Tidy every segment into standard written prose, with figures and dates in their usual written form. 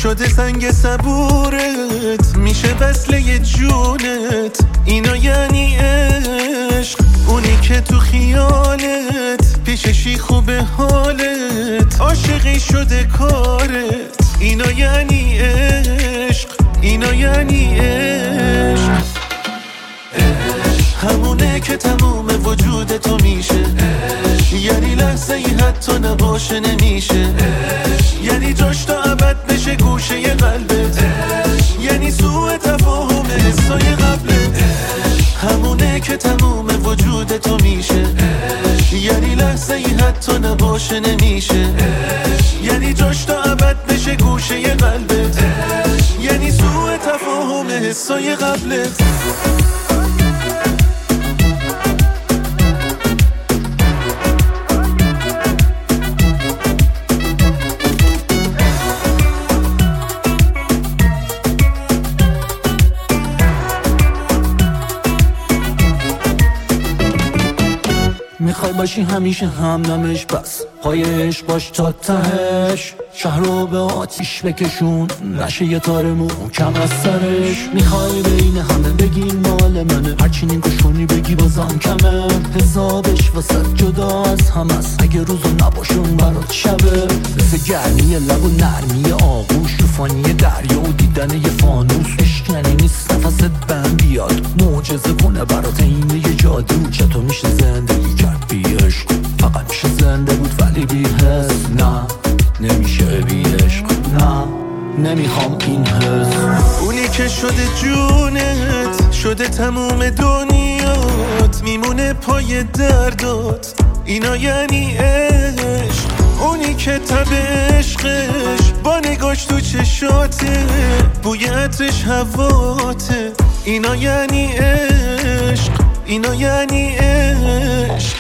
شده سنگ صبورت، میشه وصله جونت. اینا یعنی عشق، اونی که تو خیالت پیششی خوبه حالت، عاشقی شده کارت. اینا یعنی عشق، اینا یعنی عشق. همونه که تموم وجود تو میشه، یعنی لحظه ای حتی نباشه نمیشه، یعنی جاش تا ابد بشه گوشه قلبت، یعنی سوء تفاهم حسای قبلت. همونه که تموم وجود تو میشه، یعنی لحظه ای حتی نباشه نمیشه، یعنی جاش تا ابد بشه گوشه قلبت، یعنی سوء تفاهم حسای قبلت. میخوای باشی همیشه همدمش، بس پایش باش تا تهش. شهر رو به آتیش بکشون، نشه یه تار محکم از سرش. میخوای بین همه بگین مال منه، هرچی نگوش کنی بگی بازم کمه. حسابش واسه جدا از هم است، اگه روزو نباشون برات شبه. مثل گرمی لب و نرمی آغوش، طوفانی دریا و دیدن یه فانوس. اشکنی نیست نفست بند بیاد، معجزه کنه برات اینه یه جادو. چطور میشه زندگی کرد بی عشق؟ فقط میشه زنده بود ولی بی حس. نه نمیشه بی عشق، نه نمیخوام این حس. اونی که شده جونت، شده تموم دنیات، میمونه پای دردات. اینا یعنی عشق، اونی که تب عشقش با نگاش تو چشاته، بوی عطرش هواته. اینا یعنی عشق، اینا یعنی عشق.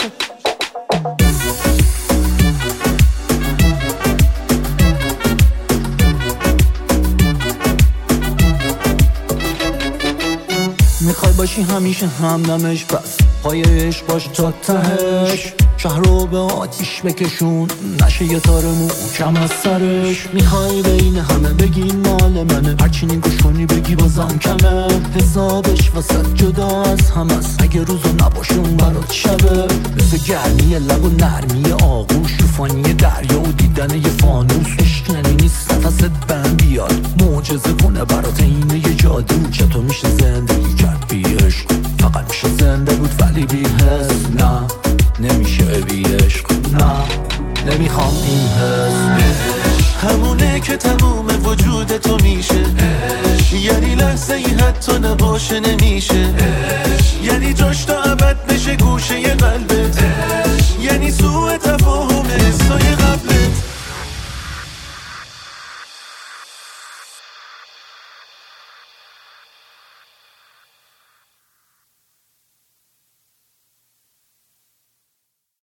میخوای باشی همیشه همدمش، بس پایش باش تا تهش. شهر رو به آتیش بکشون، نشه یه تار محکم از سرش. میخوای بین همه بگین مال منه، هرچی نگوش کنی بگی بازم کمه. حسابش واسه جدا از هم است، اگه روزو نباشون برات شبه. مثل گرمی لب و نرمی آغوش، طوفانی دریا و دیدن یه فانوس. اشکنی نیست نفست بند بیاد، معجزه کنه برات اینه یه جادو. چطور میشه زندگی کرد بی عشق؟ فقط میشه زنده بود ولی بی حس. نه نمیشه بی عشق، نه نمیخوام این حس. همونه که تموم وجود تو میشه، یعنی لحظه ای حتی نباشه نمیشه، یعنی جاش تا ابد بشه گوشه قلبت.